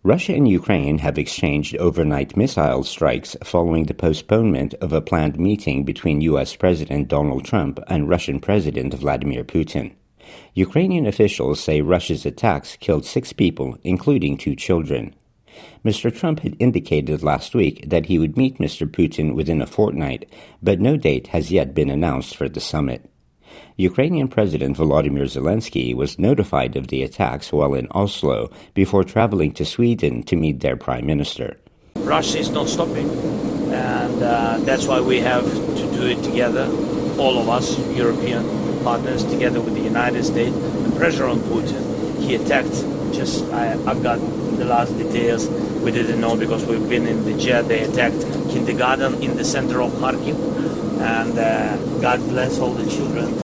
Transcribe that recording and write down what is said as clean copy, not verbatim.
Russia and Ukraine have exchanged overnight missile strikes following the postponement of a planned meeting between U.S. President Donald Trump and Russian President Vladimir Putin. Ukrainian officials say Russia's attacks killed 6 people, including 2 children. Mr. Trump had indicated last week that he would meet Mr. Putin within a fortnight, but no date has yet been announced for the summit. Ukrainian President Volodymyr Zelensky was notified of the attacks while in Oslo before traveling to Sweden to meet their prime minister. Russia is not stopping, and that's why we have to do it together, all of us, European partners, together with the United States, and pressure on Putin. He attacked, I've got the last details, we didn't know because we've been in the jet. They attacked kindergarten in the center of Kharkiv, and God bless all the children.